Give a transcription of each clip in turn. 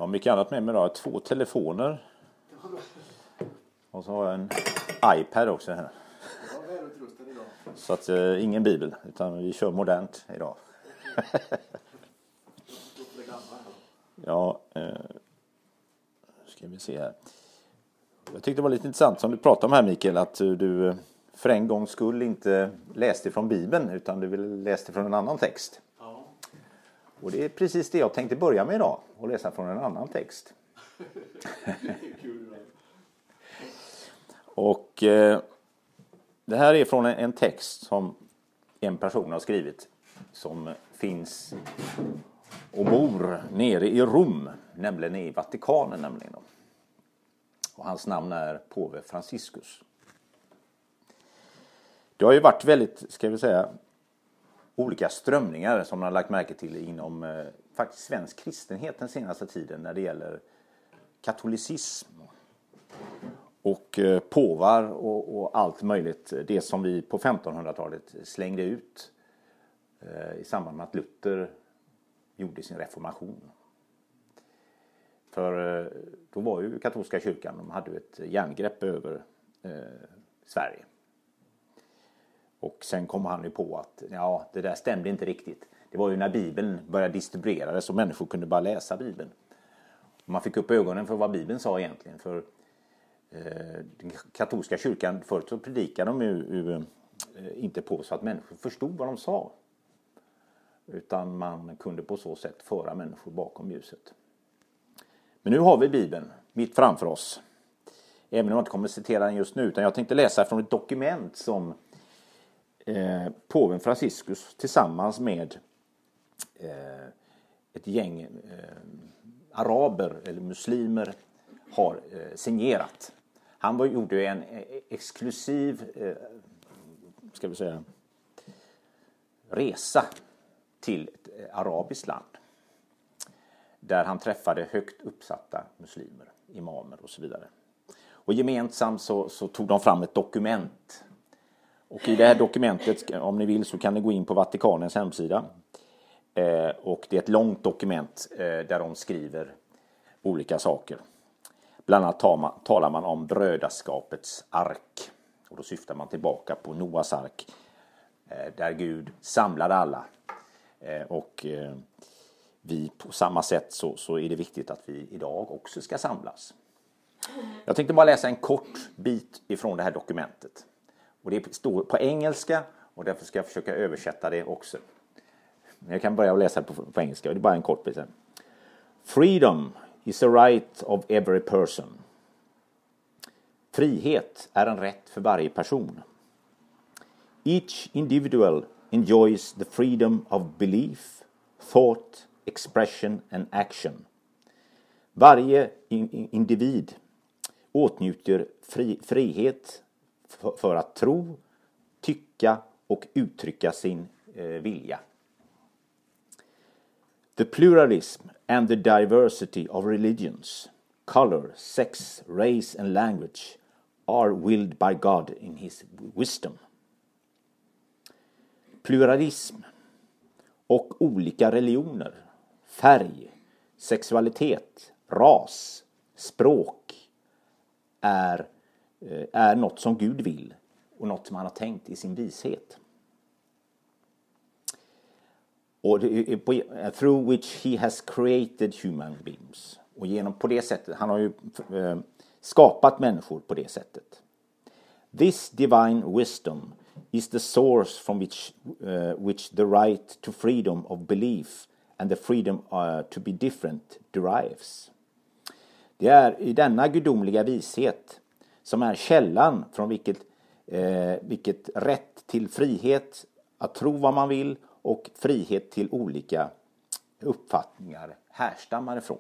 Jag har mycket annat med mig då. 2 telefoner. Och så har jag en iPad också här. Ja, välutrustad idag. Så att ingen bibel, utan vi kör modernt idag. Ja, ska vi se här. Jag tyckte det var lite intressant som du pratade om här, Mikael, att du för en gångs skull inte läste från Bibeln utan du läste från en annan text. Ja. Och det är precis det jag tänkte börja med idag, att läsa från en annan text. Och det här är från en text som en person har skrivit som finns och bor nere i Rom, nämligen i Vatikanen nämligen. Och hans namn är påve Franciscus. Det har ju varit väldigt, ska vi säga, olika strömningar som man har lagt märke till inom faktiskt svensk kristenhet den senaste tiden när det gäller katolicism och påvar och allt möjligt. Det som vi på 1500-talet slängde ut i samband med att Luther gjorde sin reformation. För då var ju katolska kyrkan, de hade ju ett järngrepp över Sverige. Och sen kom han ju på att ja, det där stämde inte riktigt. Det var ju när Bibeln började distribueras så människor kunde bara läsa Bibeln. Och man fick upp ögonen för vad Bibeln sa egentligen. För den katolska kyrkan, förut så predikade de ju inte på så att människor förstod vad de sa. Utan man kunde på så sätt föra människor bakom ljuset. Men nu har vi Bibeln mitt framför oss. Även om jag inte kommer att citera den just nu. Utan jag tänkte läsa från ett dokument som påven Franciscus tillsammans med ett gäng araber eller muslimer har signerat. Han gjorde en exklusiv ska vi säga, resa till ett arabiskt land. Där han träffade högt uppsatta muslimer, imamer och så vidare. Och gemensamt så tog de fram ett dokument. Och i det här dokumentet, om ni vill så kan ni gå in på Vatikanens hemsida. Och det är ett långt dokument där de skriver olika saker. Bland annat talar man om brödraskapets ark. Och då syftar man tillbaka på Noas ark. Där Gud samlade alla. Och vi på samma sätt så är det viktigt att vi idag också ska samlas. Jag tänkte bara läsa en kort bit ifrån det här dokumentet. Och det står på engelska och därför ska jag försöka översätta det också. Men jag kan börja läsa på engelska och det är bara en kort bit. Freedom is a right of every person. Frihet är en rätt för varje person. Each individual enjoys the freedom of belief, thought, expression and action. Varje individ åtnjuter frihet för att tro, tycka och uttrycka sin vilja. The pluralism and the diversity of religions, color, sex, race and language are willed by God in his wisdom. Pluralism och olika religioner, färg, sexualitet, ras, språk är något som Gud vill och något som han har tänkt i sin vishet. Och through which he has created human beings. Och genom på det sättet, han har ju skapat människor på det sättet. This divine wisdom is the source from which the right to freedom of belief and the freedom to be different derives. Det är i denna gudomliga vishet som är källan från vilket rätt till frihet att tro vad man vill och frihet till olika uppfattningar härstammar ifrån.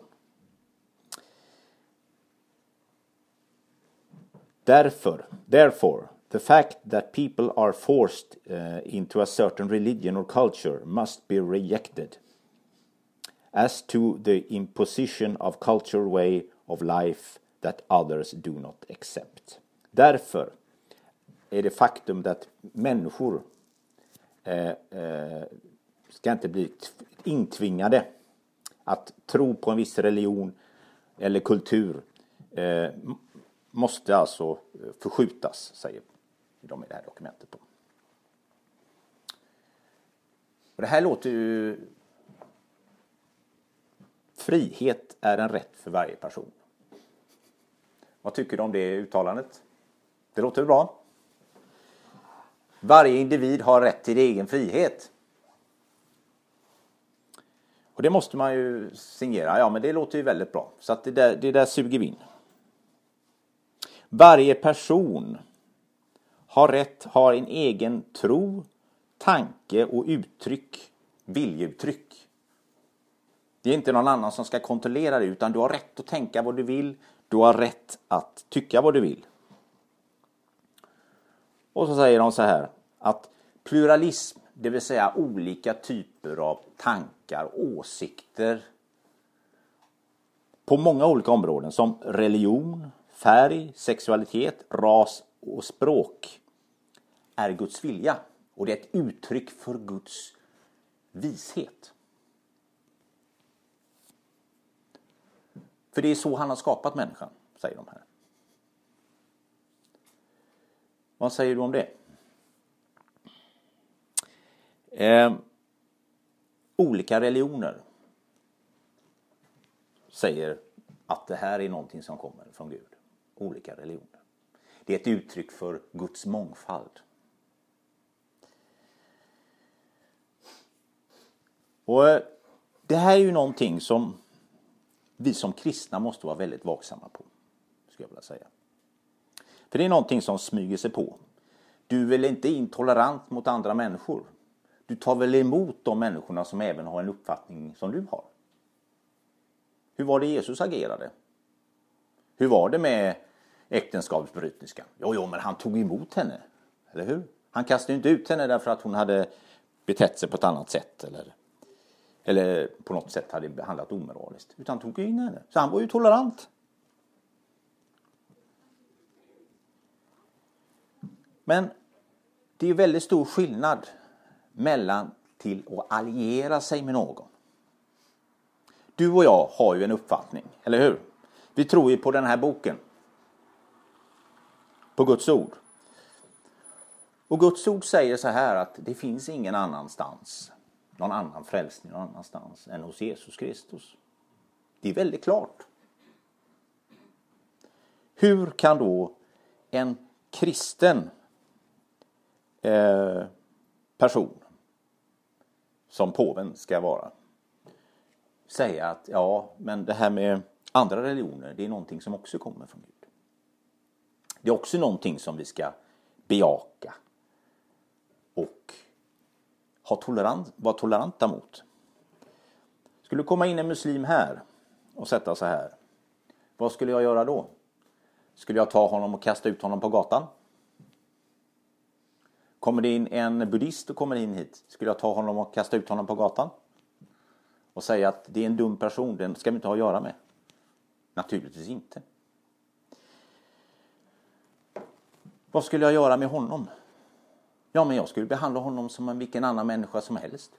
Therefore, the fact that people are forced into a certain religion or culture must be rejected. As to the imposition of cultural way of life that others do not accept. Därför är det faktum att människor ska inte bli intvingade att tro på en viss religion eller kultur måste alltså förskjutas, säger de i det här dokumentet. Och det här låter ju... Frihet är en rätt för varje person. Vad tycker du om det uttalandet? Det låter bra. Varje individ har rätt till egen frihet. Och det måste man ju signera. Ja, men det låter ju väldigt bra. Så att det där suger vi in. Varje person har en egen tro, tanke och viljeuttryck. Det är inte någon annan som ska kontrollera det, utan du har rätt att tänka vad du vill. Du har rätt att tycka vad du vill. Och så säger de så här, att pluralism, det vill säga olika typer av tankar, åsikter på många olika områden som religion, färg, sexualitet, ras och språk, är Guds vilja. Och det är ett uttryck för Guds vishet. För det är så han har skapat människan, säger de här. Vad säger du om det? Olika religioner säger att det här är någonting som kommer från Gud. Olika religioner. Det är ett uttryck för Guds mångfald. Och det här är ju någonting som vi som kristna måste vara väldigt vaksamma på, skulle jag vilja säga. För det är någonting som smyger sig på. Du är väl inte intolerant mot andra människor? Du tar väl emot de människorna som även har en uppfattning som du har? Hur var det Jesus agerade? Hur var det med äktenskapsbryterskan? Jo, men han tog emot henne, eller hur? Han kastade inte ut henne därför att hon hade betett sig på ett annat sätt eller på något sätt hade behandlat omoraliskt. Utan tog in henne. Så han var ju tolerant. Men det är väldigt stor skillnad mellan till att alliera sig med någon. Du och jag har ju en uppfattning, eller hur? Vi tror ju på den här boken. På Guds ord. Och Guds ord säger så här att det finns ingen annanstans, någon annan frälsning någon annanstans än hos Jesus Kristus. Det är väldigt klart. Hur kan då en kristen person, som påven ska vara, säga att ja, men det här med andra religioner, det är någonting som också kommer från Gud. Det är också någonting som vi ska bejaka och vara toleranta mot. Skulle komma in en muslim här och sätta så här, vad skulle jag göra då? Skulle jag ta honom och kasta ut honom på gatan? Kommer det in en buddhist och kommer in hit, skulle jag ta honom och kasta ut honom på gatan? Och säga att det är en dum person, den ska vi inte ha att göra med? Naturligtvis inte. Vad skulle jag göra med honom? Ja, men jag skulle behandla honom som vilken annan människa som helst.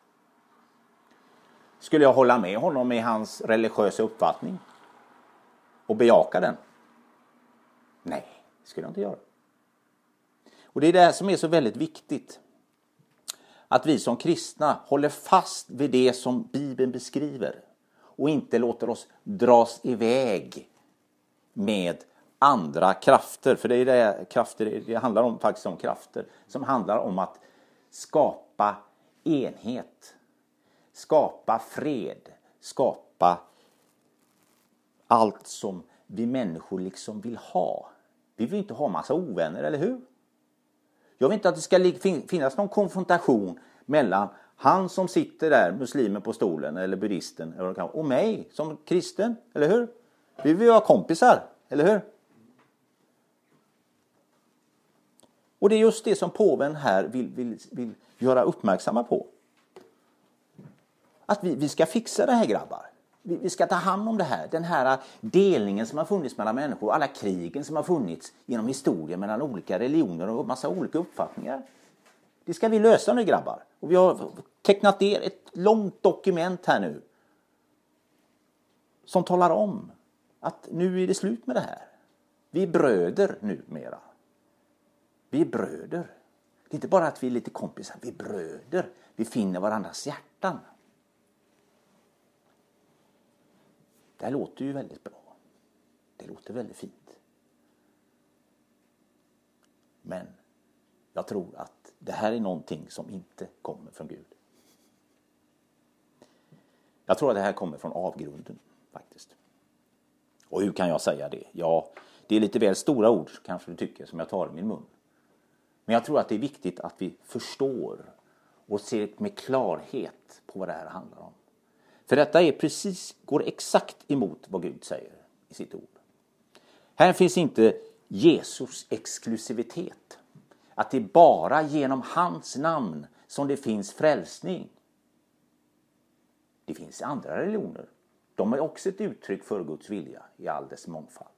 Skulle jag hålla med honom i hans religiösa uppfattning? Och bejaka den? Nej, det skulle jag inte göra. Och det är det som är så väldigt viktigt. Att vi som kristna håller fast vid det som Bibeln beskriver. Och inte låter oss dras iväg med andra krafter. För det är det krafter, det handlar om, faktiskt om krafter. Som handlar om att skapa enhet. Skapa fred. Skapa allt som vi människor liksom vill ha. Vi vill inte ha massa ovänner, eller hur? Jag vill inte att det ska finnas någon konfrontation mellan han som sitter där, muslimen på stolen eller buddhisten, och mig som kristen, eller hur? Vi vill vara kompisar, eller hur? Och det är just det som påven här vill göra uppmärksamma på. Att vi ska fixa det här, grabbar. Vi ska ta hand om det här. Den här delningen som har funnits mellan människor. Alla krigen som har funnits genom historien mellan olika religioner och massa olika uppfattningar. Det ska vi lösa nu, grabbar. Och vi har tecknat ner ett långt dokument här nu. Som talar om att nu är det slut med det här. Vi är bröder numera. Vi är bröder. Det är inte bara att vi är lite kompisar, vi är bröder. Vi finner varandras hjärtan. Det här låter ju väldigt bra. Det låter väldigt fint. Men jag tror att det här är någonting som inte kommer från Gud. Jag tror att det här kommer från avgrunden faktiskt. Och hur kan jag säga det? Ja, det är lite väl stora ord kanske du tycker som jag tar i min mun. Men jag tror att det är viktigt att vi förstår och ser med klarhet på vad det här handlar om. För detta går exakt emot vad Gud säger i sitt ord. Här finns inte Jesus exklusivitet. Att det är bara genom hans namn som det finns frälsning. Det finns andra religioner. De är också ett uttryck för Guds vilja i all dess mångfald.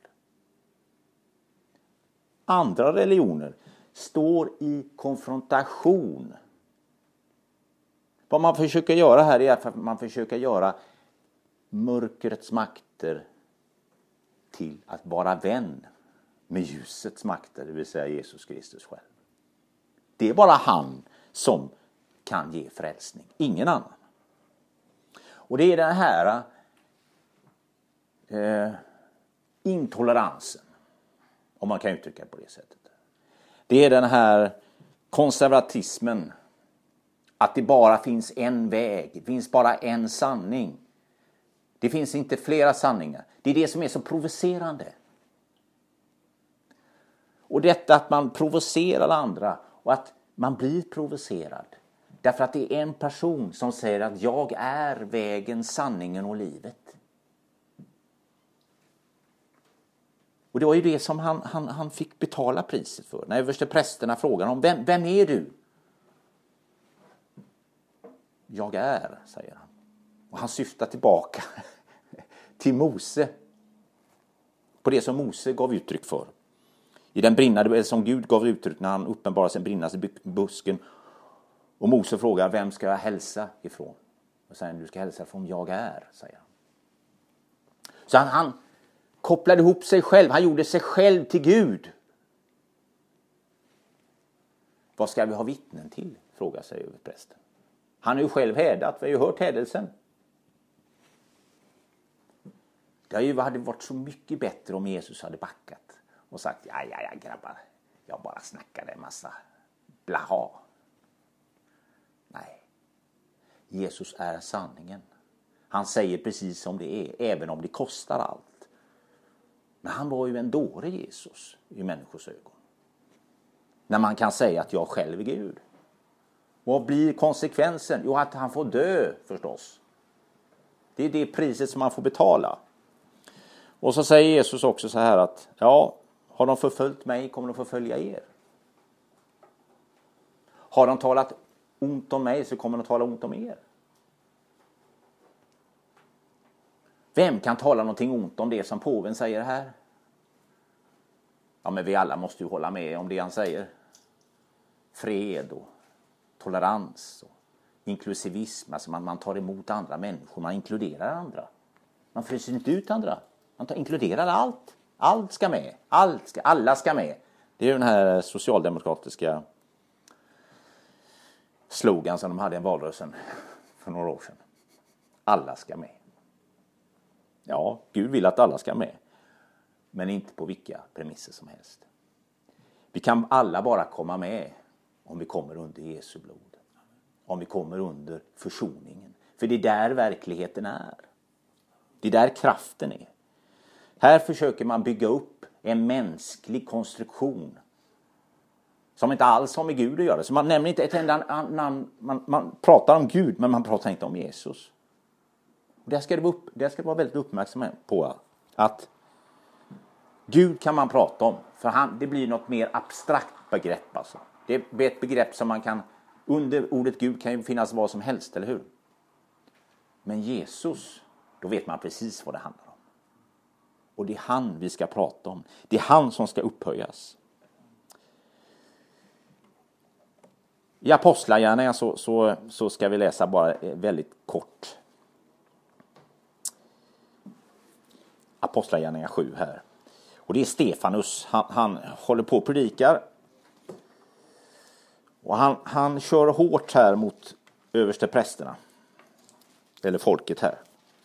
Andra religioner står i konfrontation. Vad man försöker göra här är att man försöker göra mörkrets makter till att vara vän med ljusets makter, det vill säga Jesus Kristus själv. Det är bara han som kan ge frälsning, ingen annan. Och det är den här intoleransen, om man kan uttrycka det på det sättet. Det är den här konservatismen, att det bara finns en väg, det finns bara en sanning. Det finns inte flera sanningar. Det är det som är så provocerande. Och detta att man provocerar andra och att man blir provocerad. Därför att det är en person som säger att jag är vägen, sanningen och livet. Och det var ju det som han fick betala priset för. När översteprästerna frågar honom, vem är du? Jag är, säger han. Och han syftar tillbaka till Mose. På det som Mose gav uttryck för. I den brinnande, som Gud gav uttryck när han uppenbarade sig brinnande busken. Och Mose frågar, vem ska jag hälsa ifrån? Och säger, du ska hälsa från jag är, säger han. Så han kopplade ihop sig själv. Han gjorde sig själv till Gud. Vad ska vi ha vittnen till? Frågar sig överprästen. Han är ju själv hädat. Vi har ju hört hädelsen. Det hade varit så mycket bättre om Jesus hade backat. Och sagt, ja grabbar. Jag bara snackade en massa blaha. Nej. Jesus är sanningen. Han säger precis som det är. Även om det kostar allt. Men han var ju en dåre Jesus i människors ögon. När man kan säga att jag själv är Gud. Vad blir konsekvensen? Jo, att han får dö förstås. Det är det priset som man får betala. Och så säger Jesus också så här att ja, har de förföljt mig kommer de förfölja er. Har de talat ont om mig så kommer de tala ont om er. Vem kan tala någonting ont om det som påven säger här? Ja, men vi alla måste ju hålla med om det han säger. Fred och tolerans och inklusivism. Alltså man tar emot andra människor, man inkluderar andra. Man fryser inte ut andra. Man inkluderar allt. Allt ska med. Alla ska med. Det är ju den här socialdemokratiska slogan som de hade i en valrörelsen för några år sedan. Alla ska med. Ja, Gud vill att alla ska med. Men inte på vilka premisser som helst. Vi kan alla bara komma med om vi kommer under Jesu blod. Om vi kommer under försoningen. För det är där verkligheten är. Det är där kraften är. Här försöker man bygga upp en mänsklig konstruktion som inte alls har med Gud att göra. Så man nämner inte ett enda namn. Man pratar om Gud, men man pratar inte om Jesus. Och det ska det vara väldigt uppmärksam på. Att Gud kan man prata om. För det blir något mer abstrakt begrepp. Alltså. Det är ett begrepp som man kan... Under ordet Gud kan ju finnas vad som helst, eller hur? Men Jesus, då vet man precis vad det handlar om. Och det är han vi ska prata om. Det är han som ska upphöjas. I Apostlagärningarna så ska vi läsa bara väldigt kort. Apostlagärningarna 7 här. Och det är Stefanus. Han håller på och predikar. Och han kör hårt här mot översteprästerna. Eller folket här.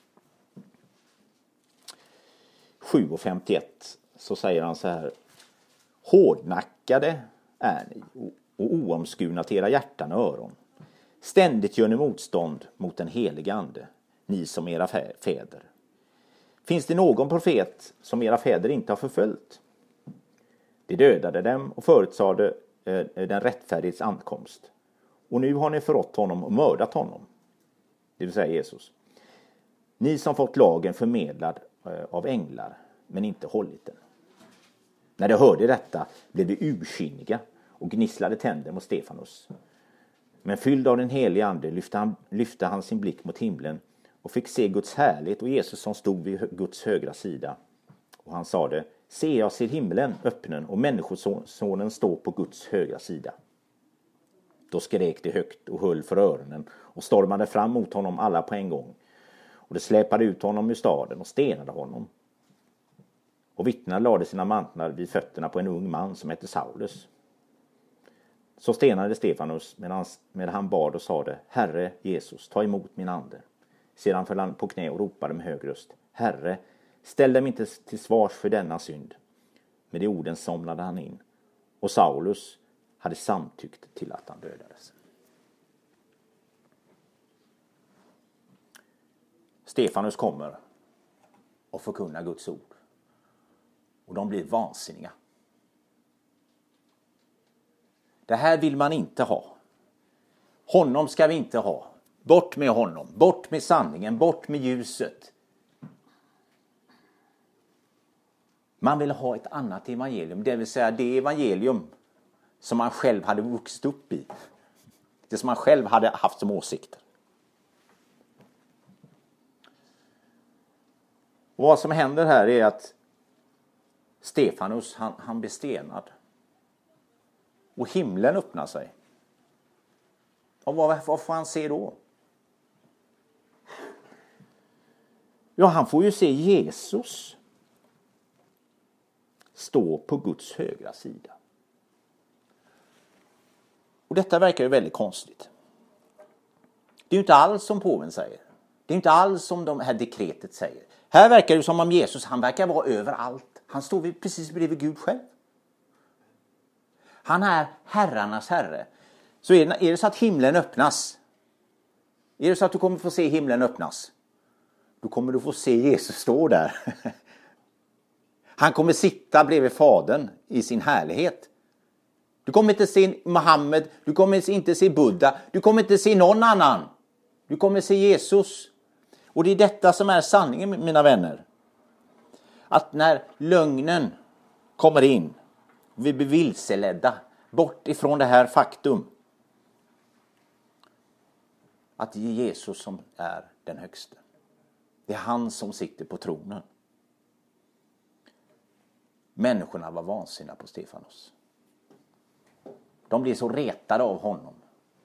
7:51 så säger han så här: hårdnackade är ni och oomskurna till era hjärtan och öron. Ständigt gör ni motstånd mot den heliga ande, ni som era fäder. Finns det någon profet som era fäder inte har förföljt? De dödade dem och förutsade den rättfärdighets ankomst. Och nu har ni förrått honom och mördat honom. Det vill säga Jesus. Ni som fått lagen förmedlad av änglar men inte hållit den. När de hörde detta blev de ursinniga och gnisslade tänder mot Stefanus. Men fylld av den heliga ande lyfte han sin blick mot himlen och fick se Guds härlighet och Jesus som stod vid Guds högra sida. Och han sade: se, jag ser himlen öppnen och människosonen står på Guds högra sida. Då skrek de högt och höll för öronen och stormade fram mot honom alla på en gång. Och de släpade ut honom ur staden och stenade honom. Och vittnena lade sina mantlar vid fötterna på en ung man som hette Saulus. Så stenade Stefanus medan han bad och sade: Herre Jesus, ta emot min ande. Sedan föll han på knä och ropade med hög röst: Herre, ställ dem inte till svars för denna synd. Med de orden somnade han in. Och Saulus hade samtyckt till att han dödades. Stefanus kommer och förkunnar Guds ord. Och de blir vansinniga. Det här vill man inte ha. Honom ska vi inte ha. Bort med honom. Bort med sanningen. Bort med ljuset. Man vill ha ett annat evangelium. Det vill säga det evangelium som man själv hade vuxit upp i. Det som man själv hade haft som åsikter. Och vad som händer här är att Stefanus han blir stenad. Och himlen öppnar sig. Och vad får han se då? Ja, han får ju se Jesus stå på Guds högra sida. Och detta verkar ju väldigt konstigt. Det är ju inte alls som påven säger. Det är inte alls som de här dekretet säger. Här verkar det som om Jesus, han verkar vara överallt. Han står precis bredvid Gud själv. Han är herrarnas herre. Så är det så att himlen öppnas. Är det så att du kommer få se himlen öppnas, då kommer du få se Jesus stå där. Han kommer sitta bredvid fadern i sin härlighet. Du kommer inte se Mohammed, du kommer inte se Buddha, du kommer inte se någon annan. Du kommer se Jesus. Och det är detta som är sanningen, mina vänner. Att när lögnen kommer in, vi blir vilseledda bort ifrån det här faktum. Att det är Jesus som är den högste. Det är han som sitter på tronen. Människorna var vansinniga på Stefanus. De blev så retade av honom.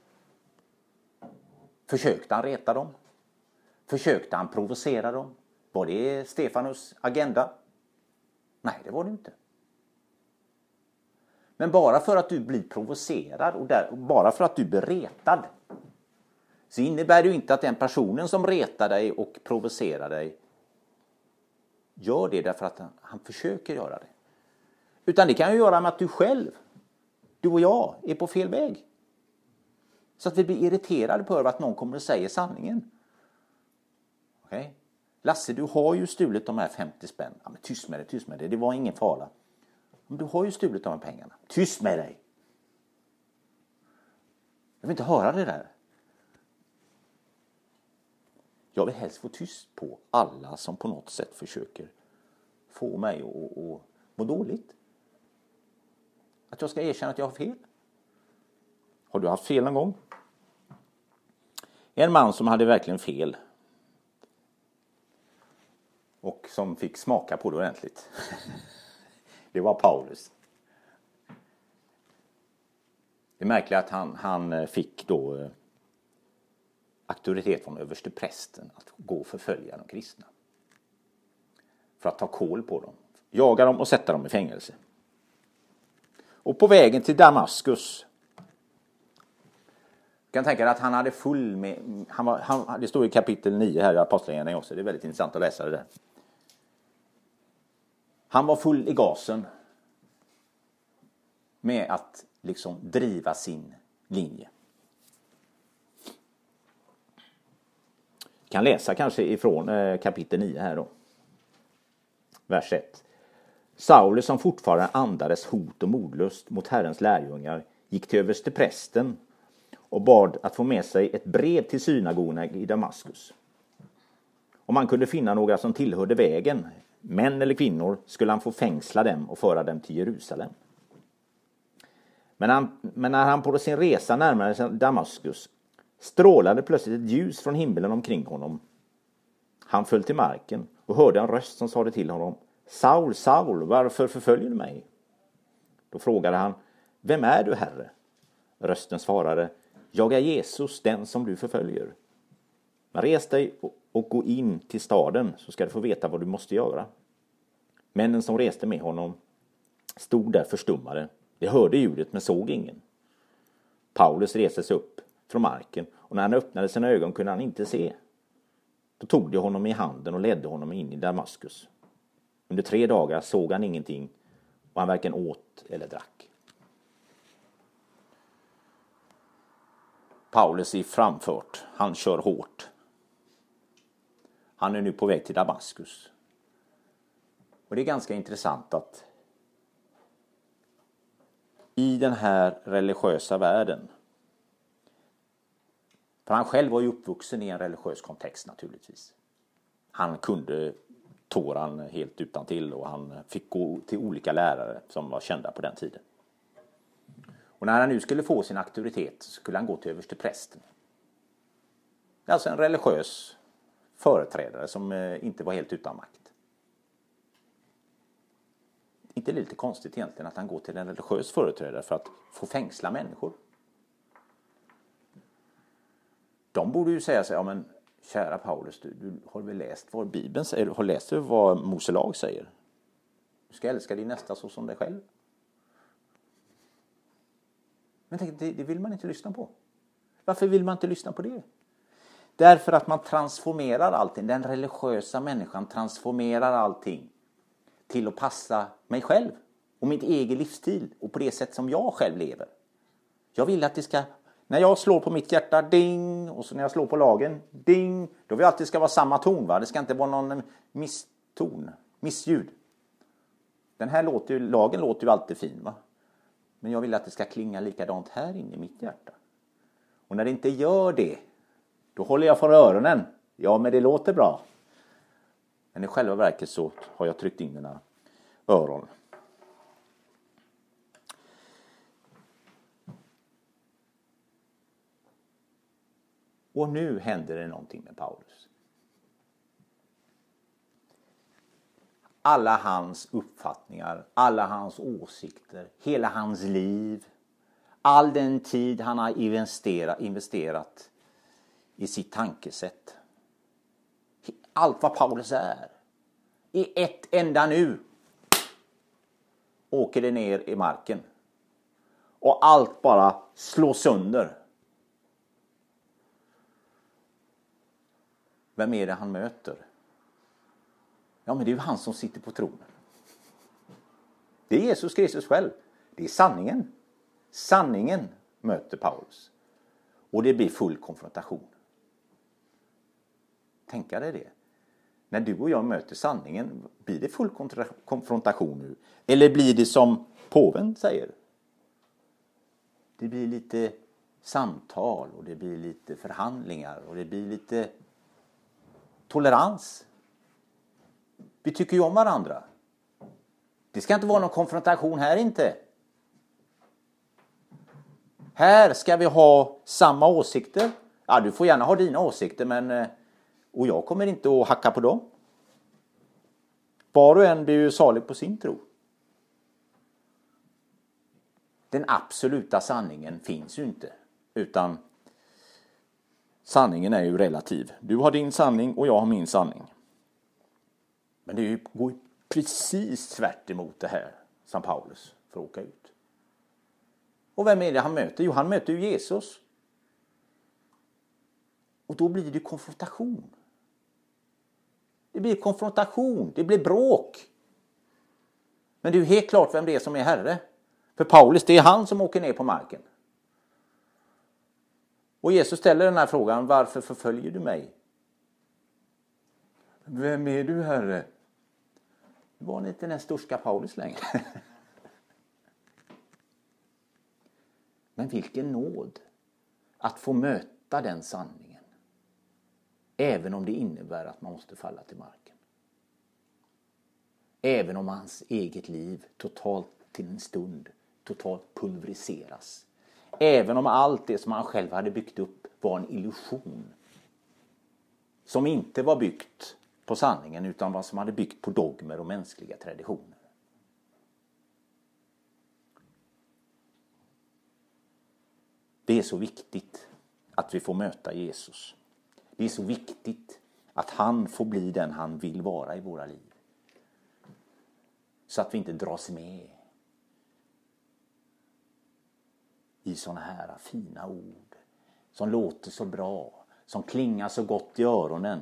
Försökte han reta dem? Försökte han provocera dem? Var det Stefanus agenda? Nej, det var det inte. Men bara för att du blir provocerad och bara för att du blir retad, så innebär det ju inte att den personen som retar dig och provocerar dig gör det därför att han försöker göra det. Utan det kan ju göra med att du själv, du och jag, är på fel väg. Så att vi blir irriterade på att någon kommer och säger sanningen. Okej? Lasse, du har ju stulit de här 50 spänn. Ja, men tyst med det. Det var ingen fara. Men du har ju stulit de här pengarna. Tyst med dig. Jag vill inte höra det där. Jag vill helst få tyst på alla som på något sätt försöker få mig att må dåligt. Att jag ska erkänna att jag har fel. Har du haft fel någon gång? En man som hade verkligen fel. Och som fick smaka på det ordentligt. Det var Paulus. Det märkliga att han fick då auktoritet från översteprästen att gå och förfölja de kristna. för att ta kål på dem. Jaga dem och sätta dem i fängelse. Och på vägen till Damaskus. Jag kan tänka dig att han hade full med... det står i kapitel 9 här i Apostlagärningarna också. Det är väldigt intressant att läsa det där. Han var full i gasen med att liksom driva sin linje. Jag kan läsa kanske ifrån kapitel 9 här då. Vers 1. Saulus, som fortfarande andades hot och modlust mot Herrens lärjungar, gick till översteprästen och bad att få med sig ett brev till synagogorna i Damaskus. Om man kunde finna några som tillhörde vägen, män eller kvinnor, skulle han få fängsla dem och föra dem till Jerusalem. Men när han på sin resa närmade sig Damaskus strålade plötsligt ett ljus från himlen omkring honom. Han föll till marken och hörde en röst som sade till honom: Saul, Saul, varför förföljer du mig? Då frågade han: Vem är du, Herre? Rösten svarade: Jag är Jesus, den som du förföljer. Men res dig och gå in till staden, så ska du få veta vad du måste göra. Männen som reste med honom stod där förstummade. De hörde ljudet men såg ingen. Paulus reste sig upp från marken, och när han öppnade sina ögon kunde han inte se. Då tog de honom i handen och ledde honom in i Damaskus. Under 3 dagar såg han ingenting, och han varken åt eller drack. Paulus är framfört. Han kör hårt. Han är nu på väg till Damaskus. Och det är ganska intressant att i den här religiösa världen, för han själv var ju uppvuxen i en religiös kontext naturligtvis. Han kunde Toran helt utantill, och han fick gå till olika lärare som var kända på den tiden. Och när han nu skulle få sin auktoritet så skulle han gå till översteprästen. Det är alltså en religiös företrädare som inte var helt utan makt. Inte lite konstigt egentligen att han går till en religiös företrädare för att få fängsla människor. De borde ju säga sig: ja men kära Paulus, du har väl läst vad Bibeln säger? Har läst vad Mose lag säger? Du ska älska din nästa så som dig själv. Men tänk, det vill man inte lyssna på. Varför vill man inte lyssna på det? Därför att man transformerar allting. Den religiösa människan transformerar allting till att passa mig själv och mitt egen livsstil och på det sätt som jag själv lever. Jag vill att det ska, när jag slår på mitt hjärta, ding, och så när jag slår på lagen, ding, då vill jag att det ska vara samma ton, va? Det ska inte vara någon missljud. Den här lagen låter ju alltid fin, va? Men jag vill att det ska klinga likadant här inne i mitt hjärta. Och när det inte gör det, då håller jag för öronen. Ja, men det låter bra. Men i själva verket så har jag tryckt in mina öron. Och nu händer det någonting med Paulus. Alla hans uppfattningar, alla hans åsikter, hela hans liv, all den tid han har investerat i sitt tankesätt. Allt vad Paulus är. I ett enda nu åker det ner i marken. Och allt bara slår sönder. Vem är det han möter? Ja, men det är ju han som sitter på tronen. Det är Jesus Kristus själv. Det är sanningen. Sanningen möter Paulus. Och det blir full konfrontation. Tänka dig det. När du och jag möter sanningen, blir det full konfrontation nu? Eller blir det som påven säger? Det blir lite samtal och det blir lite förhandlingar och det blir lite tolerans. Vi tycker ju om varandra. Det ska inte vara någon konfrontation här inte. Här ska vi ha samma åsikter. Ja, du får gärna ha dina åsikter, men och jag kommer inte att hacka på dem. Var och en blir ju salig på sin tro. Den absoluta sanningen finns ju inte, utan sanningen är ju relativ. Du har din sanning och jag har min sanning. Men det går ju precis tvärt emot det här som Paulus får åka ut. Och vem är det han möter? Jo, han möter ju Jesus. Och då blir det konfrontation. Det blir konfrontation, det blir bråk. Men det är ju helt klart vem det är som är herre. För Paulus, det är han som åker ner på marken. Och Jesus ställer den här frågan: varför förföljer du mig? Vem är du, herre? Det var inte den största Paulus längre. Men vilken nåd att få möta den sanningen. Även om det innebär att man måste falla till marken. Även om hans eget liv totalt till en stund totalt pulveriseras. Även om allt det som han själv hade byggt upp var en illusion. Som inte var byggt på sanningen utan vad som hade byggt på dogmer och mänskliga traditioner. Det är så viktigt att vi får möta Jesus. Det är så viktigt att han får bli den han vill vara i våra liv. Så att vi inte dras med i såna här fina ord som låter så bra, som klingar så gott i öronen.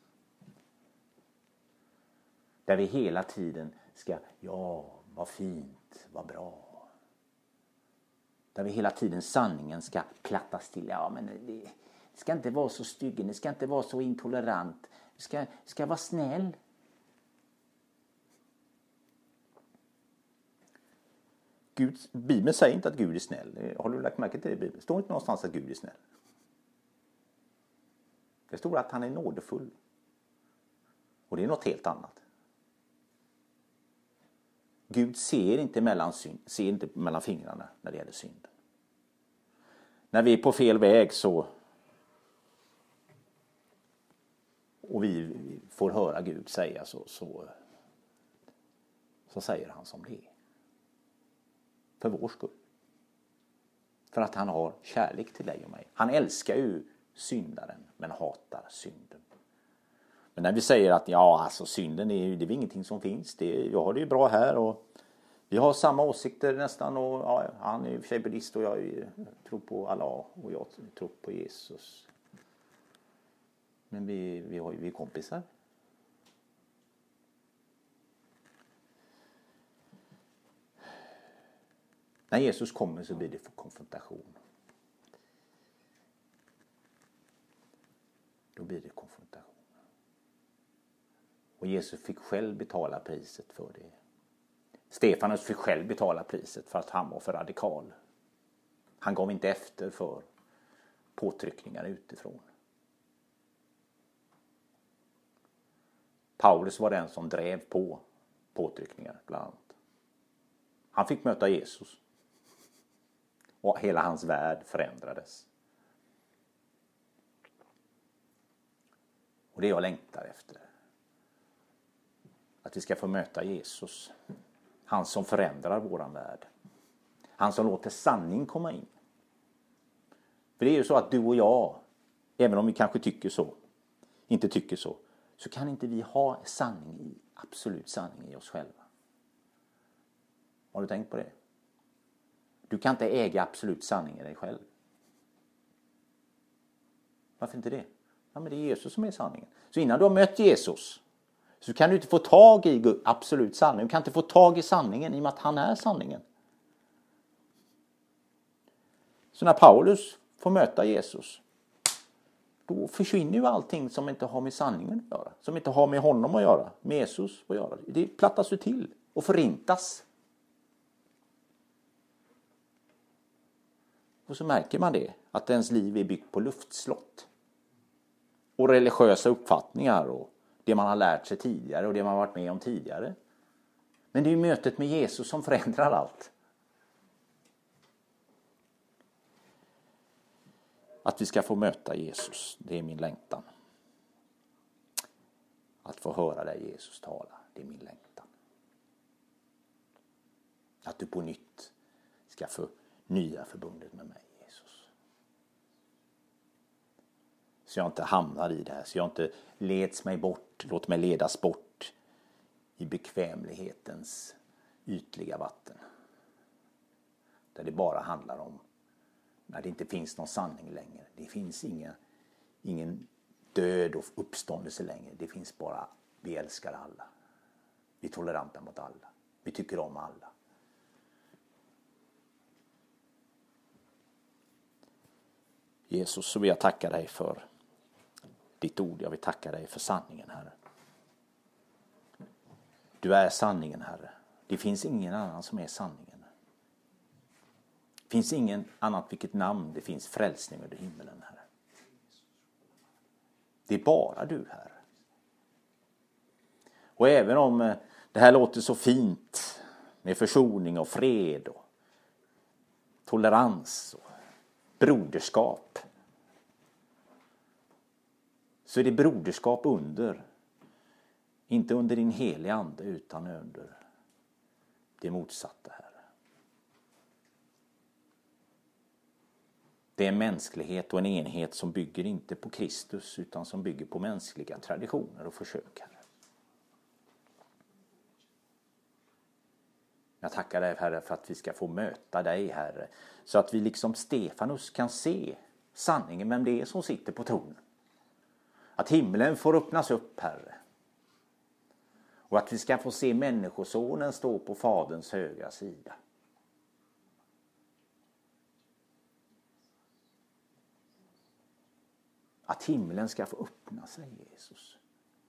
Där vi hela tiden ska, ja, vad fint, vad bra. Där vi hela tiden sanningen ska plattas till. Ja, men det ska inte vara så stygg, det ska inte vara så intolerant. Det ska vara snäll. Bibeln säger inte att Gud är snäll. Har du lagt märke till det i Bibeln? Det står inte någonstans att Gud är snäll. Det står att han är nådefull. Och det är något helt annat. Gud ser inte mellan fingrarna när det gäller synden. När vi är på fel väg och vi får höra Gud säga så säger han som det är. För vår skull. För att han har kärlek till dig och mig. Han älskar ju syndaren men hatar synden. Men när vi säger att synden det är ingenting som finns. Jag har det ju bra här och vi har samma åsikter nästan. Och han är ju för sig buddhist och jag tror på Allah och jag tror på Jesus. Men vi är kompisar. När Jesus kommer så blir det för konfrontation. Då blir det konfrontation. Och Jesus fick själv betala priset för det. Stefanus fick själv betala priset för att han var för radikal. Han gav inte efter för påtryckningar utifrån. Paulus var den som drev på påtryckningar bland annat. Han fick möta Jesus. Och hela hans värld förändrades. Och det jag längtar efter. Att vi ska få möta Jesus. Han som förändrar våran värld. Han som låter sanning komma in. För det är ju så att du och jag, även om vi kanske inte tycker så kan inte vi ha absolut sanning i oss själva. Har du tänkt på det? Du kan inte äga absolut sanning i dig själv. Varför inte det? Ja, men det är Jesus som är sanningen. Så innan du har mött Jesus så kan du inte få tag i absolut sanning. Du kan inte få tag i sanningen i och med att han är sanningen. Så när Paulus får möta Jesus, då försvinner ju allting som inte har med sanningen att göra. Som inte har med honom att göra, med Jesus att göra. Det plattas ju till och förintas. Och så märker man det, att ens liv är byggt på luftslott. Och religiösa uppfattningar och det man har lärt sig tidigare och det man har varit med om tidigare. Men det är ju mötet med Jesus som förändrar allt. Att vi ska få möta Jesus, det är min längtan. Att få höra dig Jesus tala, det är min längtan. Att du på nytt ska få nya förbundet med mig, Jesus. Så jag inte hamnar i det här, så jag inte låt mig ledas bort i bekvämlighetens ytliga vatten. Där det bara handlar om när det inte finns någon sanning längre. Det finns ingen död och uppståndelse längre. Det finns bara vi älskar alla. Vi är toleranta mot alla. Vi tycker om alla. Jesus, så vill jag tacka dig för ditt ord. Jag vill tacka dig för sanningen, Herre. Du är sanningen, Herre. Det finns ingen annan som är sanningen. Det finns ingen annat vilket namn det finns frälsning under himmelen, Herre. Det är bara du, Herre. Och även om det här låter så fint med försoning och fred och tolerans och broderskap, så är det broderskap inte under din heliga ande utan under det motsatta, Herre. Det är en mänsklighet och en enhet som bygger inte på Kristus utan som bygger på mänskliga traditioner och försök, Herre. Jag tackar dig, Herre, för att vi ska få möta dig, Herre. Så att vi liksom Stefanus kan se sanningen, vem det är som sitter på tronen. Att himlen får öppnas upp, Herre. Och att vi ska få se människosonen stå på faderns högra sida. Att himlen ska få öppna sig, Jesus.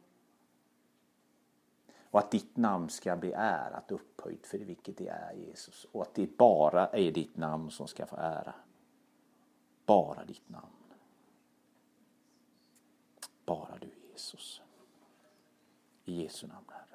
Och att ditt namn ska bli ärat upphöjt för det vilket det är, Jesus. Och att det bara är ditt namn som ska få ära. Bara ditt namn. Bara du, Jesus. I Jesu namn, Herre.